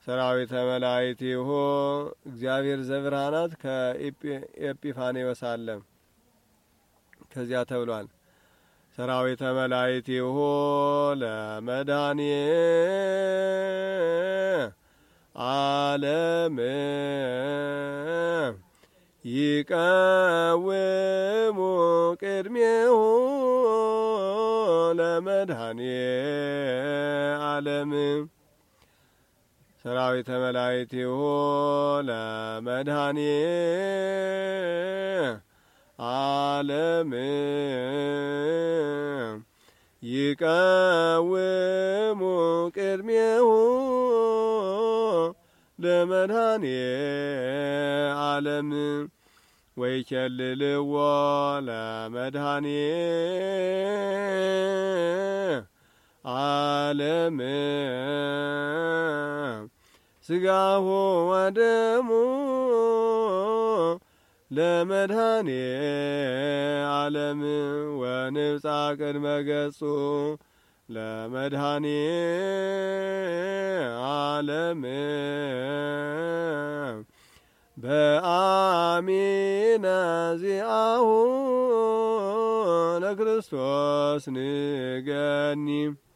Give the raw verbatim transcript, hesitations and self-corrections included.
ሰራዊተ መላእክቲሁ እግዚአብሔር ዘብርሃናት ከኤጲፋንዮስ አለ ከዚያ ተብሏል። ሰራዊተ መላእክቲሁ ለመድኃኔ ዓለም ይቀውሙ ቅድሜሁ ለመድኃኔ ዓለም ሰራዊተ መላእክቲሁ ለመድኃኔ ዓለም ይቀውሙ ቅድሜሁ ለመድኃኔ ዓለም ወይኬልልዎ ለመድኃኔ ዓለም ሥጋሁ ወደሙ ለመድኃኔ ዓለም ወንብጻ ቅድመ ገጹ ለመድኃኔ ዓለም በአሚነ ዚአሁ ለክርስቶስ ንገኒ